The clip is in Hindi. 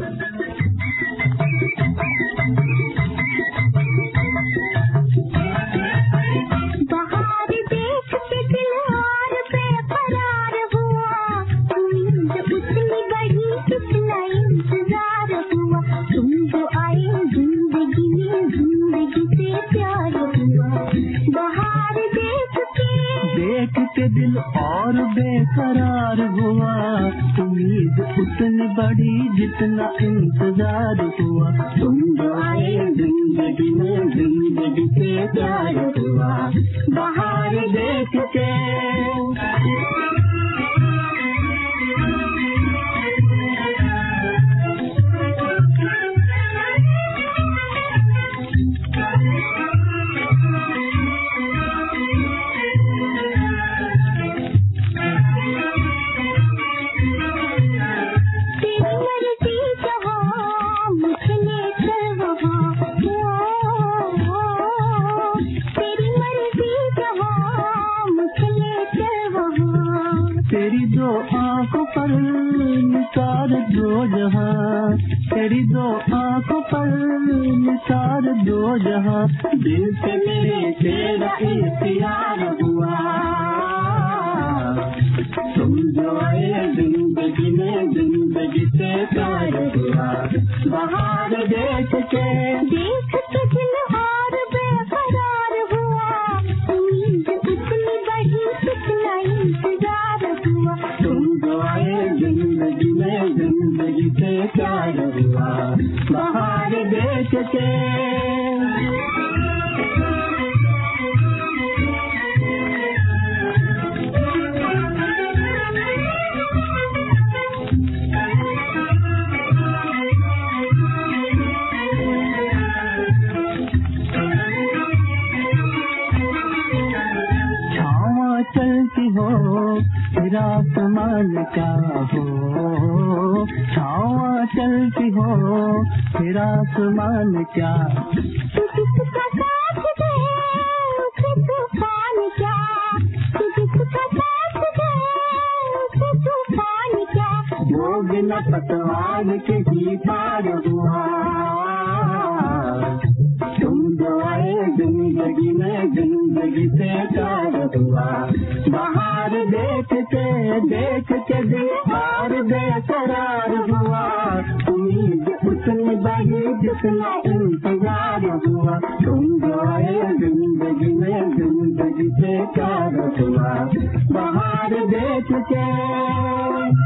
देख के दिल और बेकरार हुआ, उम्मीद उतनी बड़ी जितना इंतजार हुआ। तुम जो आए जिंदगी में जिंदगी से प्यार हुआ, बाहर देख के। तेरी दो आंखों पर निसार दो जहां, तेरी दो आंखों पर निसार दो जहां, दिल से मेरे तेरा इख्तियार हुआ। तुम जो आए जिंदगी में जिंदगी से प्यार हुआ, बाहर देख के दिल और बेकरार हुआ, उम्मीद उतनी बड़ी कितना इंतजार हुआ। तुम जो आए जिंदगी में जिंदगी से प्यार हुआ, बाहर देख के। चलती हो फिर आसमान क्या हो, छावा चलती हो फिर आसमान क्या, किसका साथ दे उसे तूफान क्या, किसका साथ दे उसे तूफान क्या, वो बिना पतवार के ही पार हुआ। तुम जो आए जिंदगी में जिंदगी से प्यार हुआ, बाहर देख के दिल और बेकरार हुआ, उम्मीद उतनी बड़ी जितना इंतजार हुआ। तुम जो आए जिंदगी में जिंदगी से प्यार हुआ, बाहर देख के।